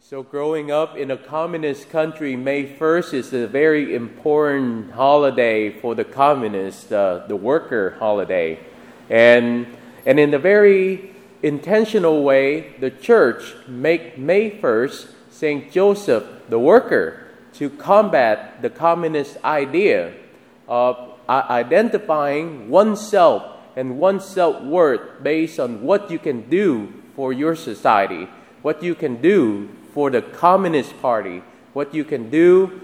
So growing up in a communist country, May 1st is a very important holiday for the communists, the worker holiday. And in a very intentional way, the church make May 1st St. Joseph the worker to combat the communist idea of identifying oneself and one's self-worth based on what you can do for your society, what you can do for the Communist Party, what you can do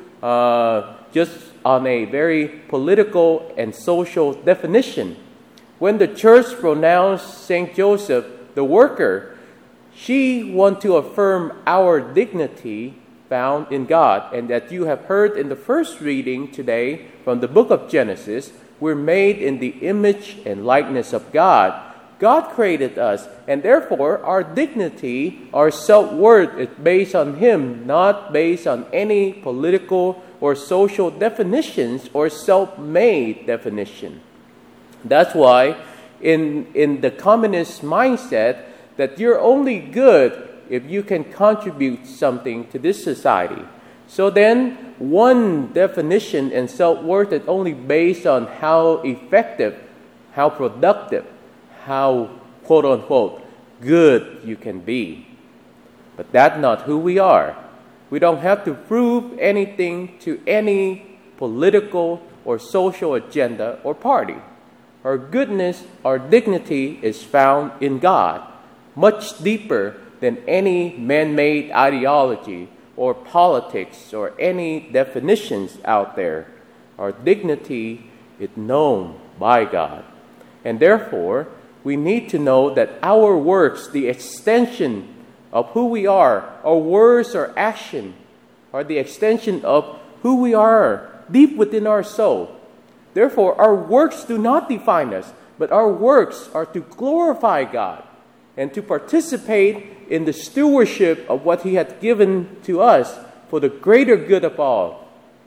just on a very political and social definition. When the church pronounced St. Joseph the worker, she wants to affirm our dignity found in God. And that you have heard in the first reading today from the book of Genesis, we're made in the image and likeness of God. God created us, and therefore our dignity, our self-worth is based on Him, not based on any political or social definitions or self-made definition. That's why in the communist mindset that you're only good if you can contribute something to this society. So then one definition and self-worth is only based on how effective, how productive, how quote-unquote good you can be. But that's not who we are. We don't have to prove anything to any political or social agenda or party. Our goodness, our dignity is found in God, much deeper than any man-made ideology or politics or any definitions out there. Our dignity is known by God. And therefore, we need to know that our works, the extension of who we are, our words or action, are the extension of who we are deep within our soul. Therefore, our works do not define us, but our works are to glorify God and to participate in the stewardship of what He has given to us for the greater good of all.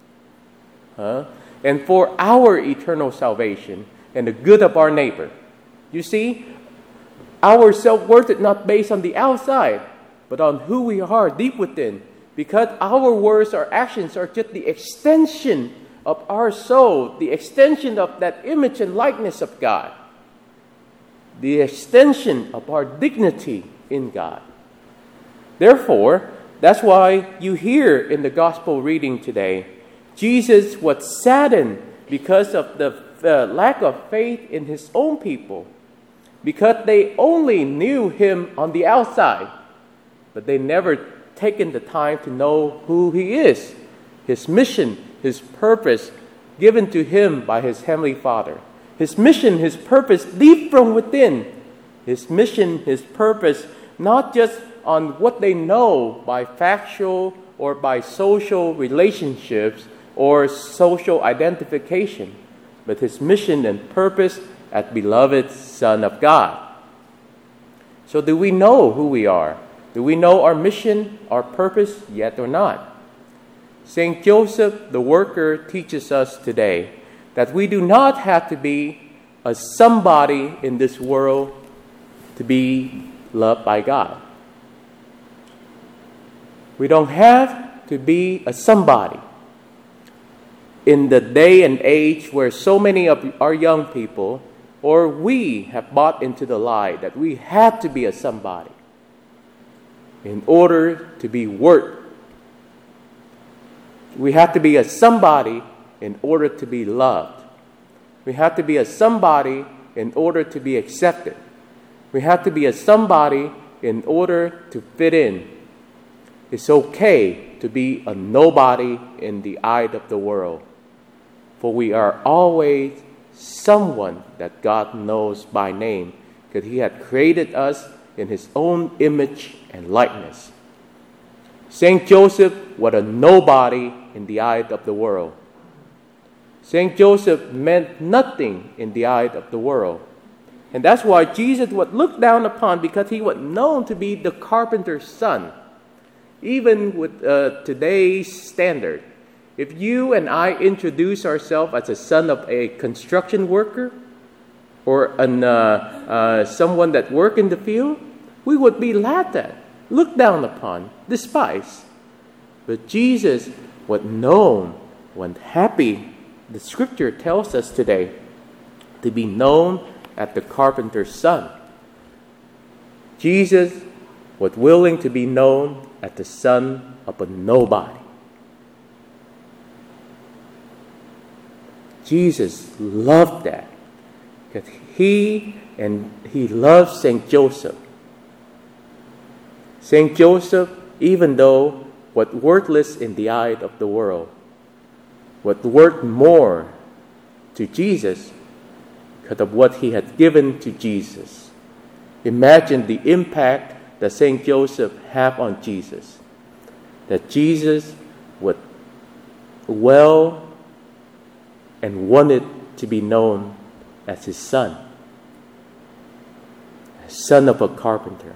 And for our eternal salvation and the good of our neighbor. You see, our self-worth is not based on the outside, but on who we are deep within. Because our words or actions are just the extension of our soul, the extension of that image and likeness of God, the extension of our dignity in God. Therefore, that's why you hear in the gospel reading today, Jesus was saddened because of the lack of faith in His own people, because they only knew Him on the outside, but they never taken the time to know who He is, His mission, His purpose given to Him by His Heavenly Father. His mission, His purpose deep from within. His mission, His purpose, not just on what they know by factual or by social relationships or social identification, but His mission and purpose as beloved Son of God. So do we know who we are? Do we know our mission, our purpose yet or not? St. Joseph the worker teaches us today that we do not have to be a somebody in this world to be loved by God. We don't have to be a somebody. In the day and age where so many of our young people or we have bought into the lie that we have to be a somebody in order to be worth. We have to be a somebody in order to be loved. We have to be a somebody in order to be accepted. We have to be a somebody in order to fit in. It's okay to be a nobody in the eye of the world, for we are always someone that God knows by name, because He had created us in His own image and likeness. St. Joseph was a nobody in the eye of the world. St. Joseph meant nothing in the eye of the world. And that's why Jesus was looked down upon, because He was known to be the carpenter's son. Even with today's standard, if you and I introduce ourselves as a son of a construction worker or someone that work in the field, we would be laughed at. looked down upon, despised. But Jesus was known, was happy. The scripture tells us today to be known as the carpenter's son. Jesus was willing to be known as the son of a nobody. Jesus loved that because he loved Saint Joseph. Saint Joseph, even though was worthless in the eye of the world, was worth more to Jesus because of what he had given to Jesus. Imagine the impact that Saint Joseph had on Jesus. That Jesus would well and wanted to be known as his son, son of a carpenter.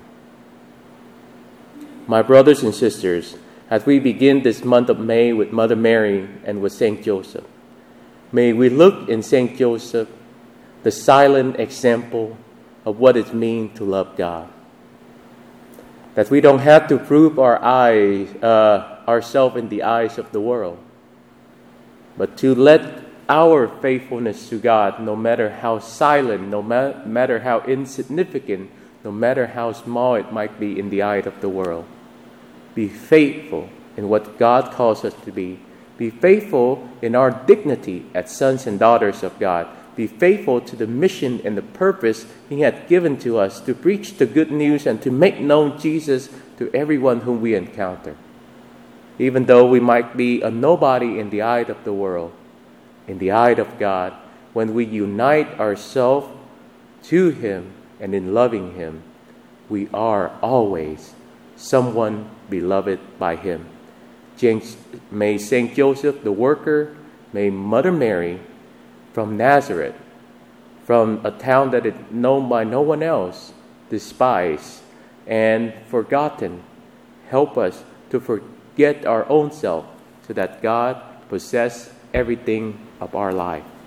My brothers and sisters, as we begin this month of May with Mother Mary and with Saint Joseph, may we look in Saint Joseph the silent example of what it means to love God. That we don't have to prove ourselves in the eyes of the world, but to let our faithfulness to God, no matter how silent, no matter how insignificant, no matter how small it might be in the eye of the world, be faithful in what God calls us to be. Be faithful in our dignity as sons and daughters of God. Be faithful to the mission and the purpose He had given to us to preach the good news and to make known Jesus to everyone whom we encounter. Even though we might be a nobody in the eye of the world, in the eye of God, when we unite ourselves to Him and in loving Him, we are always someone beloved by Him. May Saint Joseph the worker, may Mother Mary from Nazareth, from a town that is known by no one else, despised and forgotten, help us to forget our own self so that God possess everything of our life.